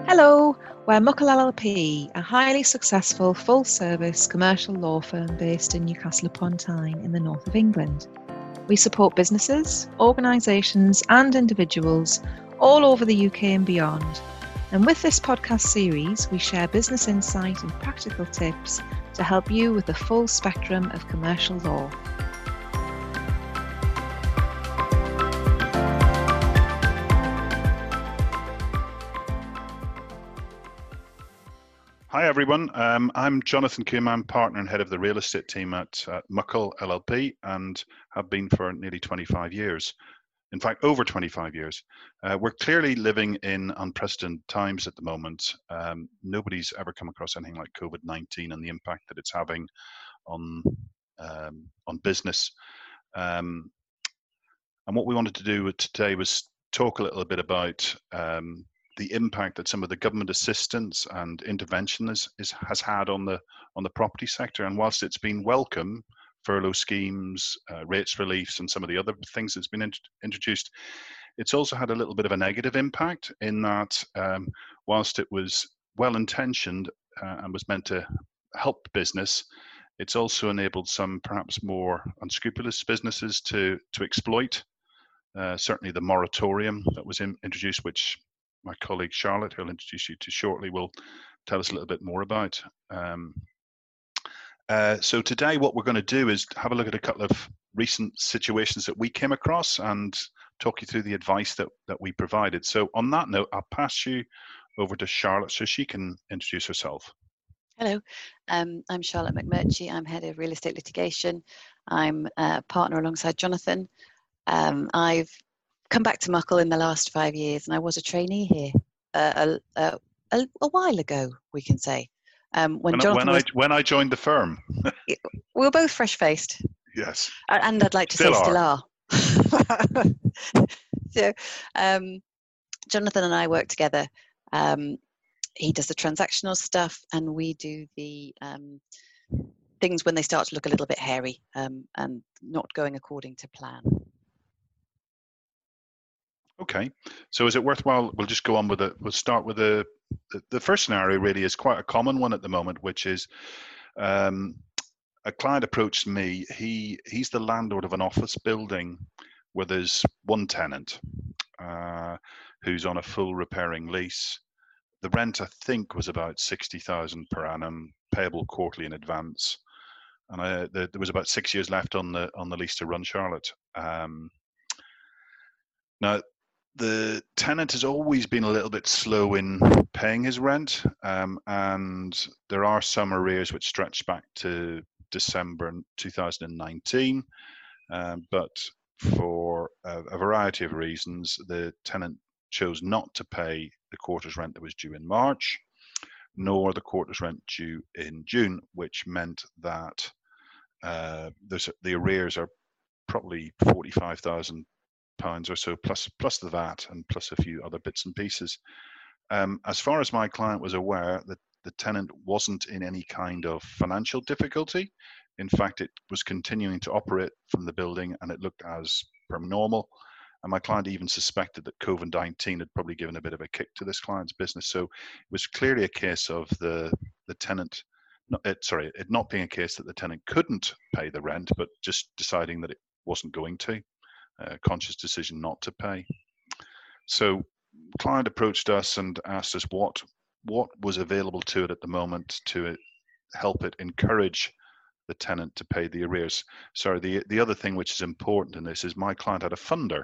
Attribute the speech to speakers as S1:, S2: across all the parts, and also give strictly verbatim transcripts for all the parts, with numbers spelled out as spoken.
S1: Hello, we're Muckle L L P, a highly successful full-service commercial law firm based in Newcastle upon Tyne in the north of England. We support businesses, organisations and individuals all over the U K and beyond. And with this podcast series, we share business insight and practical tips to help you with the full spectrum of commercial law.
S2: Hi everyone, um, I'm Jonathan Coombe, I'm partner and head of the real estate team at uh, Muckle L L P and have been for nearly twenty-five years. In fact, over twenty-five years. Uh, we're clearly living in unprecedented times at the moment. Um, nobody's ever come across anything like COVID nineteen and the impact that it's having on, um, on business. Um, and what we wanted to do today was talk a little bit about um, the impact that some of the government assistance and intervention is, is, has had on the on the property sector. And whilst it's been welcome, furlough schemes, uh, rates reliefs, and some of the other things that's been int introduced, it's also had a little bit of a negative impact in that um, whilst it was well-intentioned uh, and was meant to help business, it's also enabled some perhaps more unscrupulous businesses to to exploit. Uh, certainly the moratorium that was in, introduced, which my colleague Charlotte, who'll introduce you to shortly, will tell us a little bit more about. Um, uh, so today what we're going to do is have a look at a couple of recent situations that we came across and talk you through the advice that, that we provided. So on that note, I'll pass you over to Charlotte so she can introduce herself.
S3: Hello, um, I'm Charlotte McMurchie. I'm head of real estate litigation. I'm a partner alongside Jonathan. Um, I've come back to Muckle in the last five years, and I was a trainee here uh, a, a, a while ago, we can say. Um, when
S2: when,
S3: Jonathan
S2: when
S3: was,
S2: I when I joined the firm,
S3: we were both fresh-faced.
S2: Yes,
S3: and I'd like to
S2: still
S3: say
S2: are.
S3: still are. So, um, Jonathan and I work together. Um, he does the transactional stuff, and we do the um, things when they start to look a little bit hairy um, and not going according to plan.
S2: Okay, so is it worthwhile? We'll just go on with it. We'll start with the, the the first scenario. Really, is quite a common one at the moment, which is um, a client approached me. He he's the landlord of an office building where there's one tenant uh, who's on a full repairing lease. The rent, I think, was about sixty thousand per annum, payable quarterly in advance, and I, the, there was about six years left on the on the lease to run, Charlotte. Um, now. The tenant has always been a little bit slow in paying his rent, um, and there are some arrears which stretch back to December two thousand nineteen, um, but for a, a variety of reasons, the tenant chose not to pay the quarter's rent that was due in March, nor the quarter's rent due in June, which meant that uh, the arrears are probably forty-five thousand pounds or so, plus plus the V A T and plus a few other bits and pieces. Um, as far as my client was aware, that the tenant wasn't in any kind of financial difficulty. In fact, it was continuing to operate from the building and it looked as per normal. And my client even suspected that COVID nineteen had probably given a bit of a kick to this client's business. So it was clearly a case of the, the tenant, not, it, sorry, it not being a case that the tenant couldn't pay the rent, but just deciding that it wasn't going to. A conscious decision not to pay. So client approached us and asked us what what was available to it at the moment to help it encourage the tenant to pay the arrears. Sorry, the, the other thing which is important in this is my client had a funder,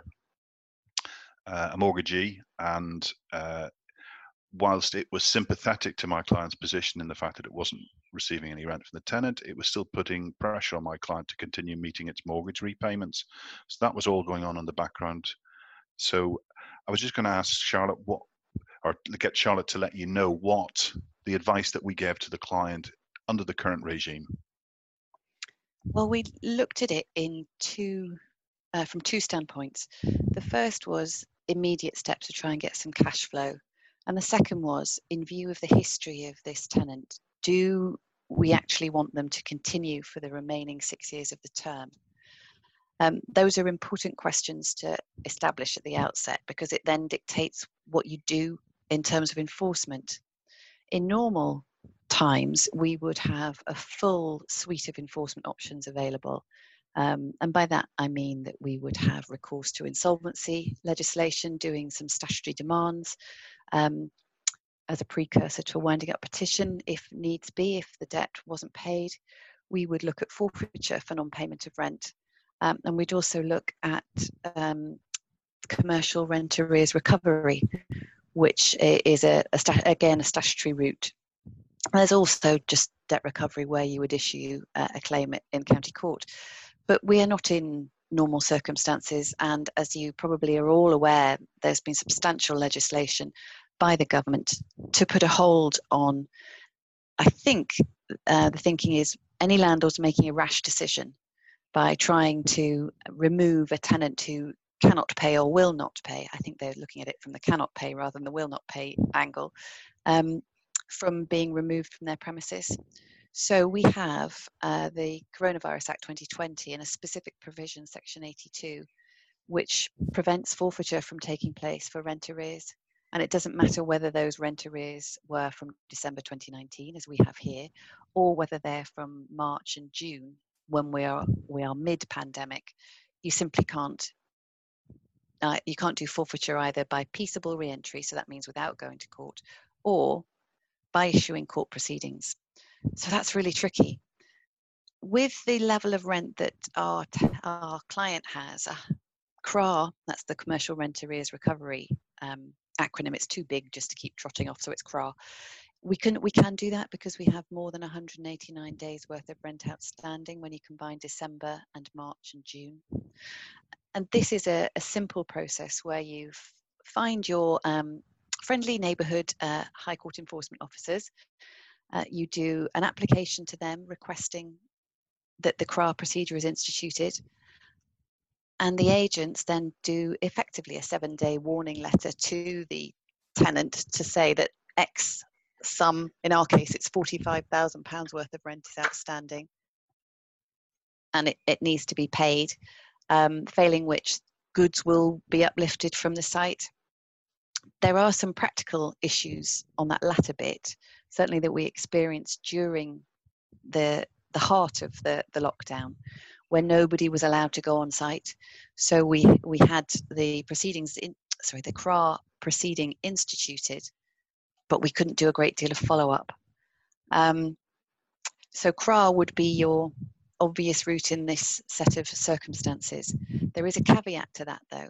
S2: uh, a mortgagee, and uh, whilst it was sympathetic to my client's position in the fact that it wasn't receiving any rent from the tenant, it was still putting pressure on my client to continue meeting its mortgage repayments. So that was all going on in the background. So I was just going to ask Charlotte what, or get Charlotte to let you know what the advice that we gave to the client under the current regime.
S3: Well, we looked at it in two, uh, from two standpoints. The first was immediate steps to try and get some cash flow. And the second was, in view of the history of this tenant, do we actually want them to continue for the remaining six years of the term? Um, those are important questions to establish at the outset because it then dictates what you do in terms of enforcement. In normal times, we would have a full suite of enforcement options available. Um, and by that, I mean that we would have recourse to insolvency legislation, doing some statutory demands um, as a precursor to a winding up petition, if needs be, if the debt wasn't paid. We would look at forfeiture for non-payment of rent. Um, and we'd also look at um, commercial rent arrears recovery, which is, a, a again, a statutory route. There's also just debt recovery where you would issue uh, a claim in county court. But we are not in normal circumstances, and as you probably are all aware, there's been substantial legislation by the government to put a hold on, I think uh, the thinking is any landlords making a rash decision by trying to remove a tenant who cannot pay or will not pay. I think they're looking at it from the cannot pay rather than the will not pay angle, um, from being removed from their premises. So we have uh, the Coronavirus Act twenty twenty and a specific provision, Section eighty-two, which prevents forfeiture from taking place for rent arrears. And it doesn't matter whether those rent arrears were from December twenty nineteen, as we have here, or whether they're from March and June, when we are we are mid-pandemic. You simply can't uh, you can't do forfeiture either by peaceable re-entry, so that means without going to court, or by issuing court proceedings. So that's really tricky. With the level of rent that our, our client has, uh, C R A, that's the Commercial Rent Arrears Recovery um, acronym, it's too big just to keep trotting off, so it's C R A. We can, we can do that because we have more than one hundred eighty-nine days worth of rent outstanding when you combine December and March and June. And this is a, a simple process where you find your um, friendly neighbourhood uh, High Court enforcement officers. Uh, you do an application to them requesting that the C R A procedure is instituted, and the agents then do effectively a seven-day warning letter to the tenant to say that X sum, in our case it's forty-five thousand pounds worth of rent is outstanding and it, it needs to be paid, um, failing which goods will be uplifted from the site. There are some practical issues on that latter bit, certainly that we experienced during the the heart of the, the lockdown, when nobody was allowed to go on site. So we we had the proceedings, in, sorry, the C R A proceeding instituted, but we couldn't do a great deal of follow-up. Um, so C R A would be your obvious route in this set of circumstances. There is a caveat to that, though.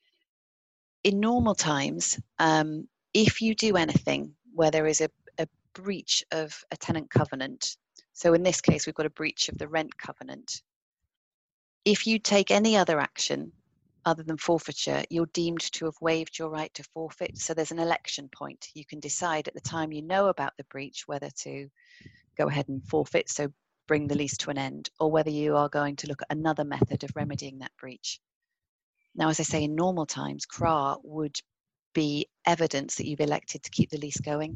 S3: In normal times, um, if you do anything where there is a, a breach of a tenant covenant, so in this case, we've got a breach of the rent covenant. If you take any other action other than forfeiture, you're deemed to have waived your right to forfeit. So there's an election point. You can decide at the time you know about the breach whether to go ahead and forfeit, so bring the lease to an end, or whether you are going to look at another method of remedying that breach. Now, as I say, in normal times, C R A would be evidence that you've elected to keep the lease going.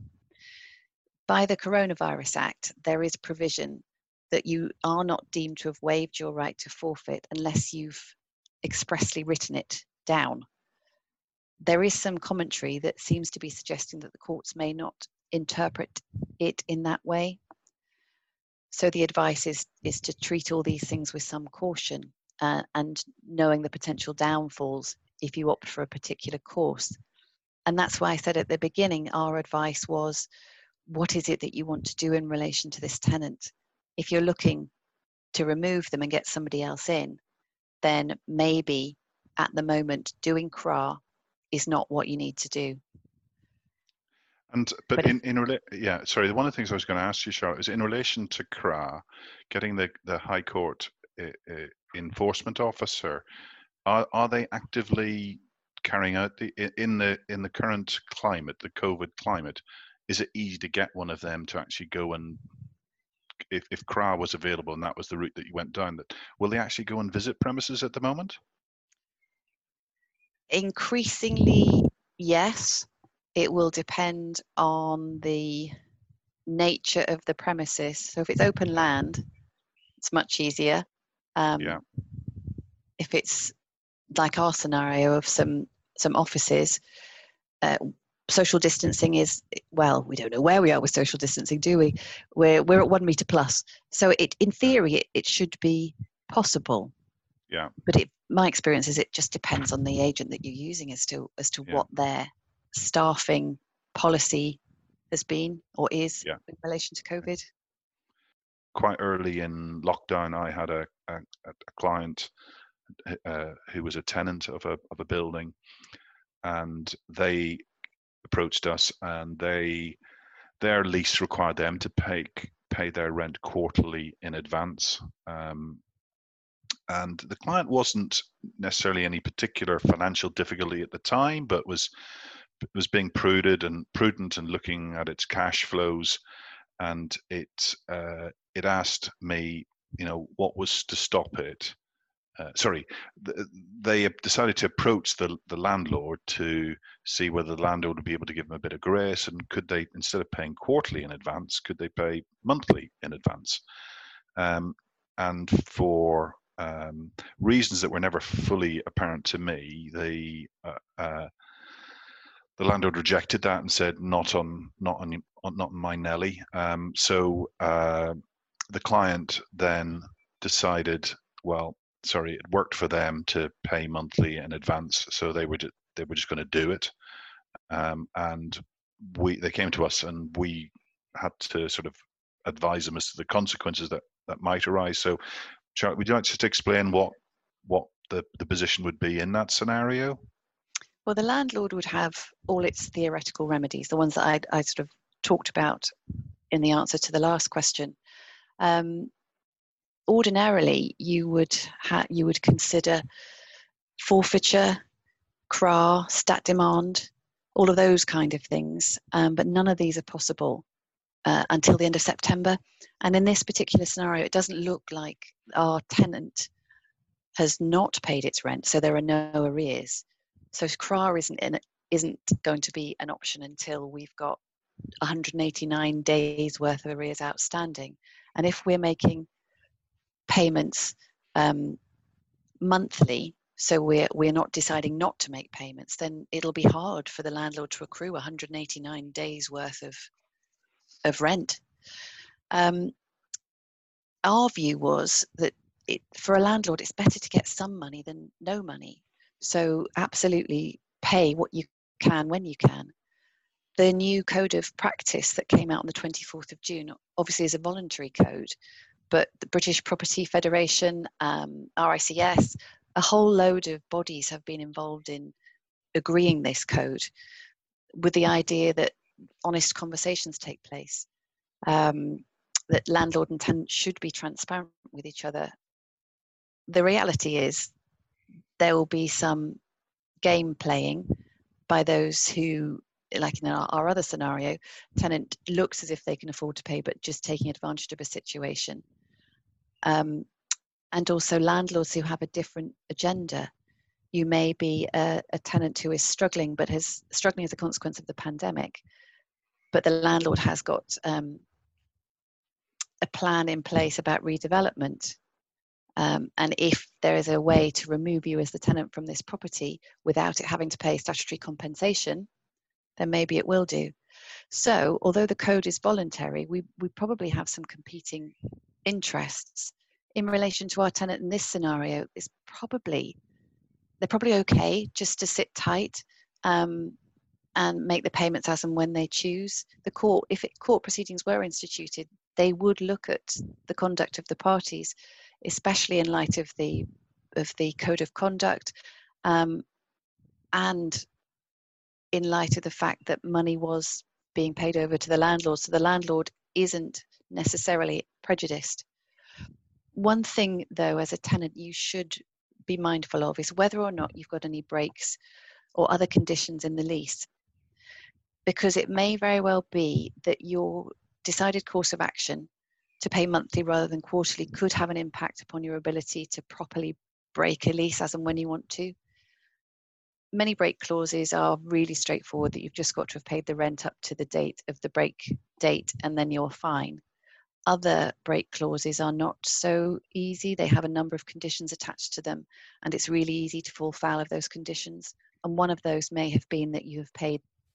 S3: By the Coronavirus Act, there is provision that you are not deemed to have waived your right to forfeit unless you've expressly written it down. There is some commentary that seems to be suggesting that the courts may not interpret it in that way. So the advice is, is to treat all these things with some caution, uh, and knowing the potential downfalls if you opt for a particular course. And that's why I said at the beginning, our advice was, what is it that you want to do in relation to this tenant? If you're looking to remove them and get somebody else in, then maybe at the moment doing C R A is not what you need to do.
S2: And but,
S3: but
S2: in in rela- yeah, sorry. One of the things I was going to ask you, Charlotte, is in relation to C R A, getting the the High Court uh, uh, enforcement officer. Are are they actively carrying out the in the in the current climate, the COVID climate? Is it easy to get one of them to actually go and, if if C R A was available and that was the route that you went down, that will they actually go and visit premises at the moment?
S3: Increasingly, yes. It will depend on the nature of the premises. So if it's open land, it's much easier. Um,
S2: yeah.
S3: If it's like our scenario of some some offices, uh, social distancing is, well, we don't know where we are with social distancing, do we? We're, we're at one metre plus. So it, in theory, it, it should be possible.
S2: Yeah.
S3: But it, my experience is it just depends on the agent that you're using as to as to
S2: Yeah.
S3: what their staffing policy has been or is
S2: Yeah.
S3: in relation to COVID.
S2: Quite early in lockdown, I had a, a, a client uh, who was a tenant of a of a building, and they approached us, and they their lease required them to pay pay their rent quarterly in advance. Um, and the client wasn't necessarily any particular financial difficulty at the time, but was was being prudent and prudent and looking at its cash flows, and it uh, it asked me, you know, what was to stop it. Uh, sorry, th- they decided to approach the the landlord to see whether the landlord would be able to give them a bit of grace, and could they, instead of paying quarterly in advance, could they pay monthly in advance? Um, and for um, reasons that were never fully apparent to me, the uh, uh, the landlord rejected that and said, "Not on, not on, not on my Nelly." Um, so uh, the client then decided, well, sorry, it worked for them to pay monthly in advance, so they were just, they were just going to do it. Um, and we they came to us, and we had to sort of advise them as to the consequences that that might arise. So, Charlotte, would you like just to explain what what the the position would be in that scenario?
S3: Well, the landlord would have all its theoretical remedies, the ones that I, I sort of talked about in the answer to the last question. Um, ordinarily, you would ha- you would consider forfeiture, C R A, stat demand, all of those kind of things, um, but none of these are possible uh, until the end of September. And in this particular scenario, it doesn't look like our tenant has not paid its rent, so there are no arrears. So C R A isn't in, isn't going to be an option until we've got one hundred eighty-nine days worth of arrears outstanding. And if we're making payments um, monthly, so we're we're not deciding not to make payments, then it'll be hard for the landlord to accrue one hundred eighty-nine days worth of of rent. Um, our view was that it, for a landlord, it's better to get some money than no money. So absolutely pay what you can when you can. The new code of practice that came out on the twenty-fourth of June obviously is a voluntary code, but the British Property Federation, um, R I C S, a whole load of bodies have been involved in agreeing this code with the idea that honest conversations take place, um, that landlord and tenant should be transparent with each other. The reality is there will be some game playing by those who, like in our, our other scenario, tenant looks as if they can afford to pay but just taking advantage of a situation. Um, and also landlords who have a different agenda. You may be a, a tenant who is struggling but has struggling as a consequence of the pandemic, but the landlord has got um, a plan in place about redevelopment. Um, and if there is a way to remove you as the tenant from this property without it having to pay statutory compensation, then maybe it will do. So although the code is voluntary, we, we probably have some competing interests. In relation to our tenant in this scenario, is probably, they're probably okay just to sit tight um, and make the payments as and when they choose. The court, if it, court proceedings were instituted, they would look at the conduct of the parties, especially in light of the of the code of conduct, um, and in light of the fact that money was being paid over to the landlord, so the landlord isn't necessarily prejudiced. One thing, though, as a tenant, you should be mindful of is whether or not you've got any breaks or other conditions in the lease, because it may very well be that your decided course of action to pay monthly rather than quarterly could have an impact upon your ability to properly break a lease as and when you want to. Many break clauses are really straightforward, that you've just got to have paid the rent up to the date of the break date and then you're fine. Other break clauses are not so easy. They have a number of conditions attached to them, and it's really easy to fall foul of those conditions. And one of those may have been that you have paid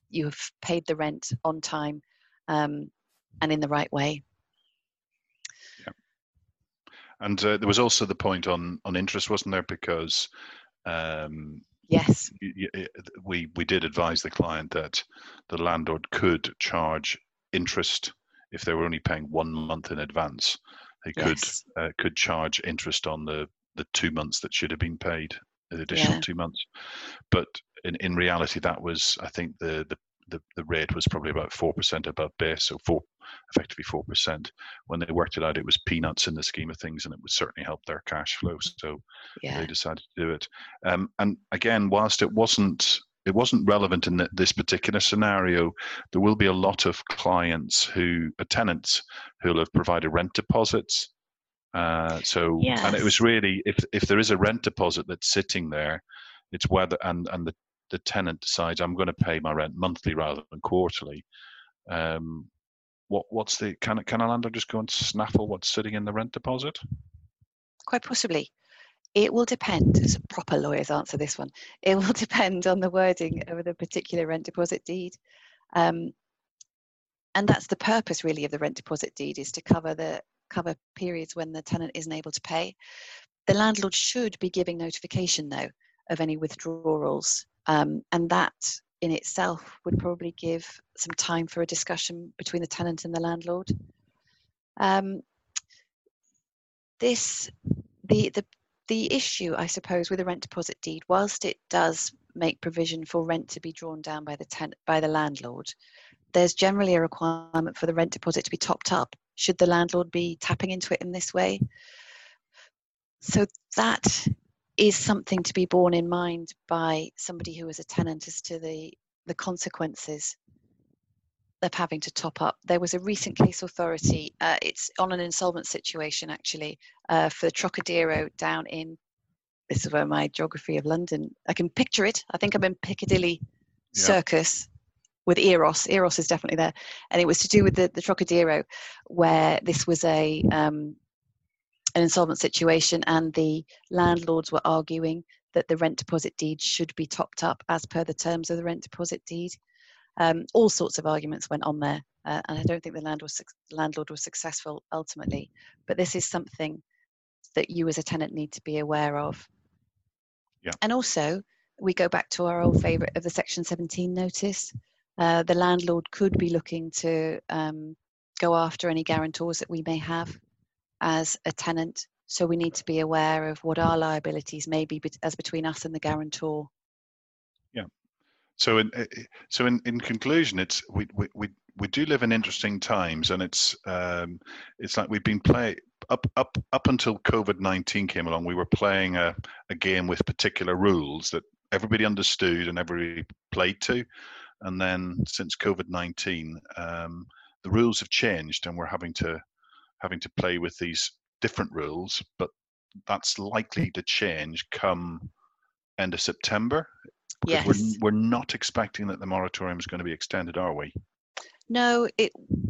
S3: you have paid the rent on time um, and in the right way.
S2: Yeah. And uh, there was also the point on on interest, wasn't there? Because um,
S3: yes,
S2: we we did advise the client that the landlord could charge interest if they were only paying one month in advance. They could
S3: yes.
S2: uh, could charge interest on the the two months that should have been paid, the additional
S3: Yeah.
S2: two months. But in, in reality, that was, I think the the the, the rate was probably about four percent above base, so four effectively four percent. When they worked it out, it was peanuts in the scheme of things, and it would certainly help their cash flow. So
S3: yeah.
S2: they decided to do it. Um, and again, whilst it wasn't it wasn't relevant in this particular scenario, there will be a lot of clients who, uh, tenants who will have provided rent deposits. Uh, so,
S3: yes.
S2: and it was really, if if there is a rent deposit that's sitting there, it's whether, and, and the, the tenant decides, I'm going to pay my rent monthly rather than quarterly. Um, what what's the, can, can a landlord just go and snaffle what's sitting in the rent deposit?
S3: Quite possibly. It will depend, as a proper lawyer's answer this one, it will depend on the wording of the particular rent deposit deed. Um, and that's the purpose really of the rent deposit deed, is to cover the cover periods when the tenant isn't able to pay. The landlord should be giving notification though of any withdrawals, um, and that in itself would probably give some time for a discussion between the tenant and the landlord. Um, this the the The issue, I suppose, with a rent deposit deed, whilst it does make provision for rent to be drawn down by the ten- by the landlord, there's generally a requirement for the rent deposit to be topped up should the landlord be tapping into it in this way. So that is something to be borne in mind by somebody who is a tenant as to the, the consequences of having to top up. There was a recent case authority, uh, it's on an insolvent situation actually, uh, for the Trocadero down in, this is where my geography of London, I can picture it. I think I'm in Piccadilly Circus with Eros. Eros is definitely there. And it was to do with the, the Trocadero, where this was a um, an insolvent situation, and the landlords were arguing that the rent deposit deed should be topped up as per the terms of the rent deposit deed. Um, all sorts of arguments went on there, uh, and I don't think the land was, landlord was successful ultimately. But this is something that you as a tenant need to be aware of.
S2: Yeah.
S3: And also, we go back to our old favourite of the Section seventeen notice. Uh, the landlord could be looking to um, go after any guarantors that we may have as a tenant. So we need to be aware of what our liabilities may be as between us and the guarantor.
S2: Yeah. So in so in, in conclusion, it's we, we we we do live in interesting times, and it's um, it's like we've been playing up up up until COVID nineteen came along. We were playing a, a game with particular rules that everybody understood and everybody played to, and then since COVID nineteen, um, the rules have changed, and we're having to having to play with these different rules. But that's likely to change come end of September. Because
S3: Yes.
S2: we're we're not expecting that the moratorium is going to be extended, are we?
S3: No, it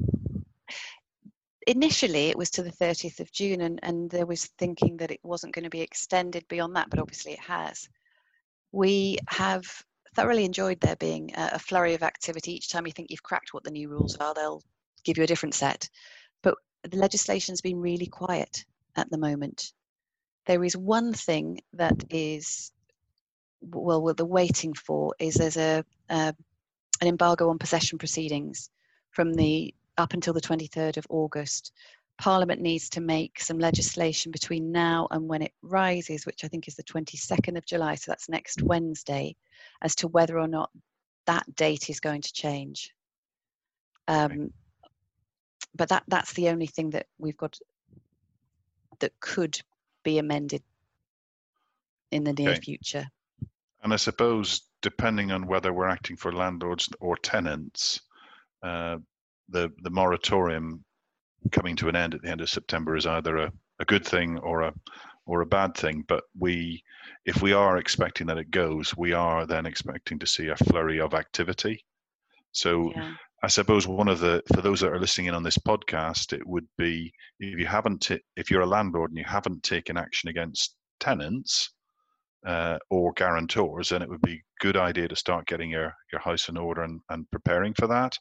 S3: initially it was to the thirtieth of June, and, and there was thinking that it wasn't going to be extended beyond that, but obviously it has. We have thoroughly enjoyed there being a, a flurry of activity. Each time you think you've cracked what the new rules are, they'll give you a different set. But the legislation's been really quiet at the moment. There is one thing that is well, what they're waiting for is there's a uh, an embargo on possession proceedings from the up until the twenty-third of August. Parliament needs to make some legislation between now and when it rises, which I think is the twenty-second of July, so that's next Wednesday, as to whether or not that date is going to change. Um, okay. But that that's the only thing that we've got that could be amended in the near okay. future.
S2: And I suppose, depending on whether we're acting for landlords or tenants, uh, the the moratorium coming to an end at the end of September is either a, a good thing or a or a bad thing. But we, if we are expecting that it goes, we are then expecting to see a flurry of activity. So yeah. I suppose one of the, for those that are listening in on this podcast, it would be, if you haven't, t- if you're a landlord and you haven't taken action against tenants, uh, or guarantors, then it would be a good idea to start getting your, your house in order and, and preparing for that.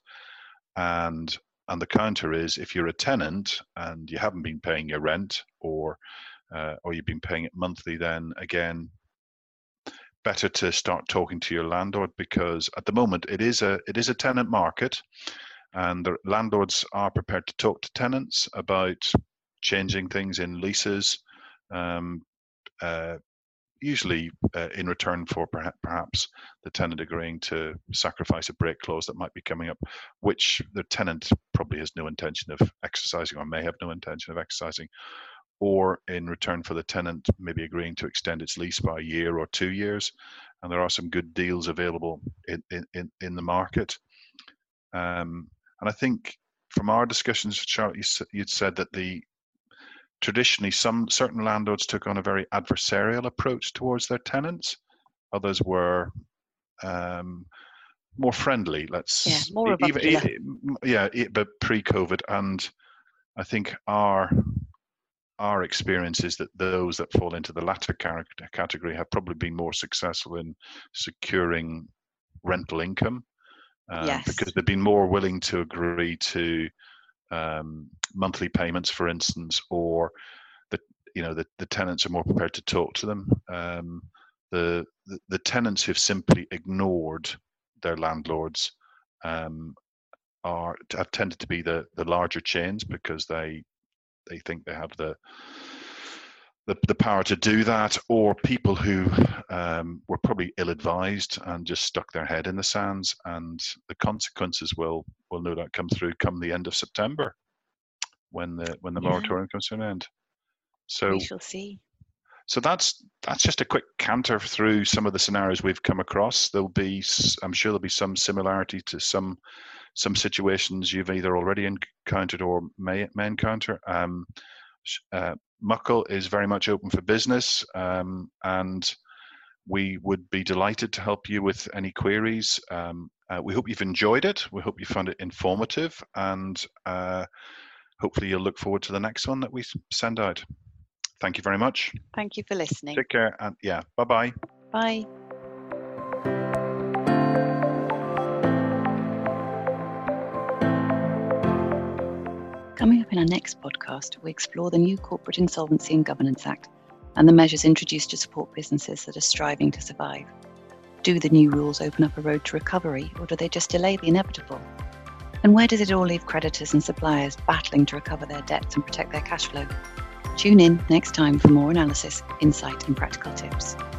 S2: And and the counter is, if you're a tenant and you haven't been paying your rent, or uh, or you've been paying it monthly, then again, better to start talking to your landlord, because at the moment it is a it is a tenant market, and the landlords are prepared to talk to tenants about changing things in leases, um, uh, usually uh, in return for perhaps, perhaps the tenant agreeing to sacrifice a break clause that might be coming up, which the tenant probably has no intention of exercising, or may have no intention of exercising, or in return for the tenant maybe agreeing to extend its lease by a year or two years. And there are some good deals available in, in, in the market. Um, and I think from our discussions, Charlotte, you, you'd said that the traditionally some certain landlords took on a very adversarial approach towards their tenants. Others were um, more friendly, let's
S3: yeah, more
S2: even, even yeah, but pre-COVID. And I think our our experience is that those that fall into the latter category have probably been more successful in securing rental income, um,
S3: yes.
S2: because they've been more willing to agree to um, monthly payments, for instance, or the you know the, the tenants are more prepared to talk to them. Um, the, the the tenants who've simply ignored their landlords um, are have tended to be the the larger chains, because they they think they have the the, the power to do that, or people who um, were probably ill-advised and just stuck their head in the sands, and the consequences will will no doubt come through come the end of September, when the when the yeah. moratorium comes to an end. So
S3: we shall see.
S2: So that's that's just a quick canter through some of the scenarios we've come across. There'll be, I'm sure there'll be some similarity to some some situations you've either already encountered or may, may encounter. Um, uh, Muckle is very much open for business, um, and we would be delighted to help you with any queries. Um, uh, we hope you've enjoyed it. We hope you found it informative, and uh, hopefully you'll look forward to the next one that we send out. Thank you very much.
S3: Thank you for listening.
S2: Take care, and yeah, bye-bye.
S3: Bye. Coming up in our next podcast, we explore the new Corporate Insolvency and Governance Act and the measures introduced to support businesses that are striving to survive. Do the new rules open up a road to recovery, or do they just delay the inevitable? And where does it all leave creditors and suppliers battling to recover their debts and protect their cash flow? Tune in next time for more analysis, insight, and practical tips.